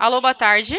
Alô, boa tarde.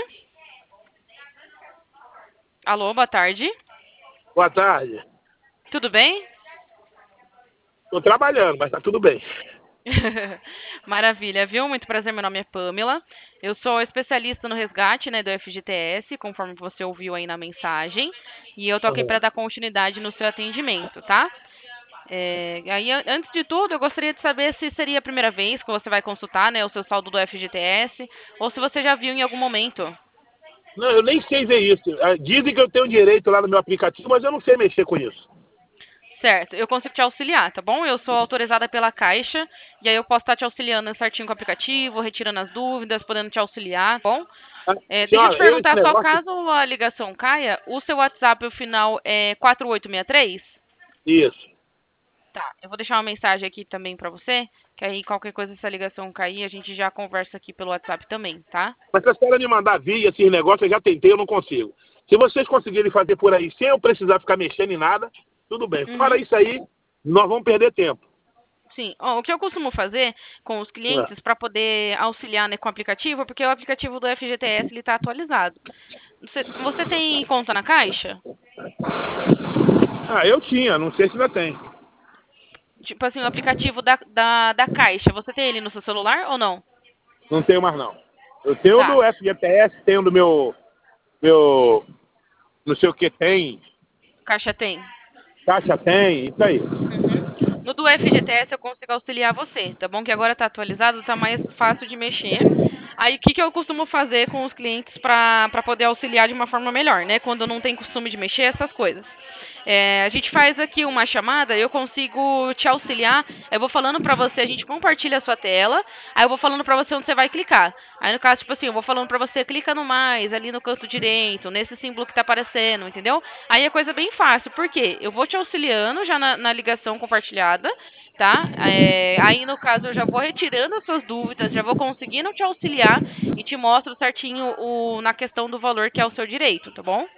Alô, boa tarde. Boa tarde. Tudo bem? Tô trabalhando, mas tá tudo bem. Maravilha, viu? Muito prazer, meu nome é Pamela. Eu sou especialista no resgate, né, do FGTS, conforme você ouviu aí na mensagem. E eu tô aqui para Uhum. dar continuidade no seu atendimento, tá? Antes de tudo, eu gostaria de saber se seria a primeira vez que você vai consultar, né, o seu saldo do FGTS, ou se você já viu em algum momento. Não, eu nem sei ver isso. Dizem que eu tenho direito lá no meu aplicativo, mas eu não sei mexer com isso. Certo, eu consigo te auxiliar, tá bom? Eu sou autorizada pela Caixa, e aí eu posso estar te auxiliando certinho com o aplicativo, retirando as dúvidas, podendo te auxiliar, tá bom? Ah, Deixa eu te senhora, esse perguntar só, negócio. caso a ligação caia, o seu WhatsApp, o final é 4863? Isso. Tá, eu vou deixar uma mensagem aqui também pra você, que aí qualquer coisa, se a ligação cair, a gente já conversa aqui pelo WhatsApp também, tá? Mas se a senhora me mandar via esses negócios, eu já tentei, eu não consigo. Se vocês conseguirem fazer por aí sem eu precisar ficar mexendo em nada, tudo bem. Fora Uhum. isso aí, nós vamos perder tempo. Sim, ó, o que eu costumo fazer com os Ah, clientes para poder auxiliar, né, com o aplicativo, porque o aplicativo do FGTS ele está atualizado. Você tem conta na Caixa? eu tinha, não sei se ainda tem. Tipo assim, o aplicativo da Caixa, você tem ele no seu celular ou não? Não tenho mais não. Eu tenho Tá, do FGTS, tenho do meu, não sei o que tem, Caixa tem. Caixa tem, isso aí. Uhum. No do FGTS eu consigo auxiliar você, tá bom? Que agora tá atualizado, tá mais fácil de mexer. Aí o que que eu costumo fazer com os clientes para poder auxiliar de uma forma melhor, né? Quando não tem costume de mexer, essas coisas. A gente faz aqui uma chamada, eu consigo te auxiliar. Eu vou falando pra você, a gente compartilha a sua tela, aí eu vou falando pra você onde você vai clicar. Aí no caso, tipo assim, eu vou falando pra você, clica no mais, ali no canto direito, nesse símbolo que tá aparecendo, entendeu? Aí é coisa bem fácil, por quê? Eu vou te auxiliando já na ligação compartilhada, tá? Aí no caso eu já vou retirando as suas dúvidas, já vou conseguindo te auxiliar e te mostro certinho na questão do valor que é o seu direito, tá bom?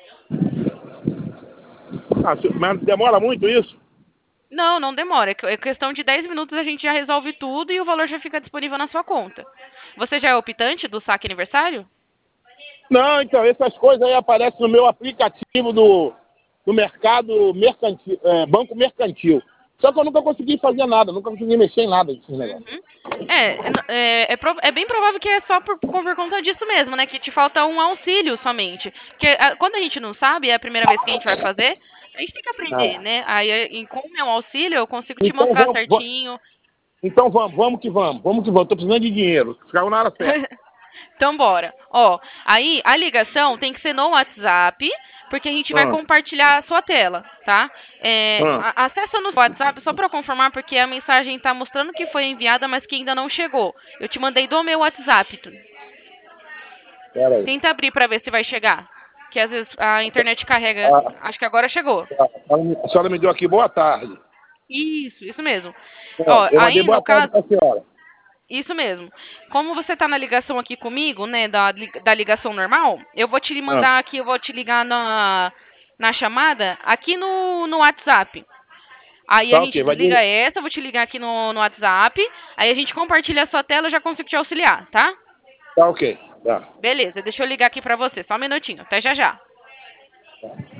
Mas demora muito isso? Não, não demora. É questão de 10 minutos a gente já resolve tudo e o valor já fica disponível na sua conta. Você já é optante do saque aniversário? Não, então, essas coisas aí aparecem no meu aplicativo do mercado mercantil, banco mercantil. Só que eu nunca consegui fazer nada, nunca consegui mexer em nada desses negócios. Uhum. É bem provável que é só por conta disso mesmo, né? Que te falta um auxílio somente. Porque quando a gente não sabe, é a primeira vez que a gente vai fazer, a gente tem que aprender, Ah, né? Aí, com o meu auxílio, eu consigo te então mostrar vamos, certinho. então vamos que vamos, vamos que vamos. Tô precisando de dinheiro, ficava na hora certa. Então, bora. Ó, aí a ligação tem que ser no WhatsApp, porque a gente vai Ah, compartilhar a sua tela, tá? ah, Acessa no WhatsApp só para confirmar, porque a mensagem está mostrando que foi enviada, mas que ainda não chegou. Eu te mandei do meu WhatsApp. pera aí. Tenta abrir para ver se vai chegar. Que às vezes a internet carrega. Ah, Acho que agora chegou. a senhora me deu aqui boa tarde. Isso mesmo. Ó, É, eu mandei aí boa no tarde caso, para a senhora. isso mesmo. Como você está na ligação aqui comigo, né, da ligação normal, eu vou te Ah, mandar aqui, eu vou te ligar na chamada aqui no WhatsApp. Aí a tá gente ok, vai desliga dizer. essa, eu vou te ligar aqui no WhatsApp. Aí a gente compartilha a sua tela, eu já consigo te auxiliar, tá? Tá ok, tá. Beleza, deixa eu ligar aqui pra você, só um minutinho, até já já.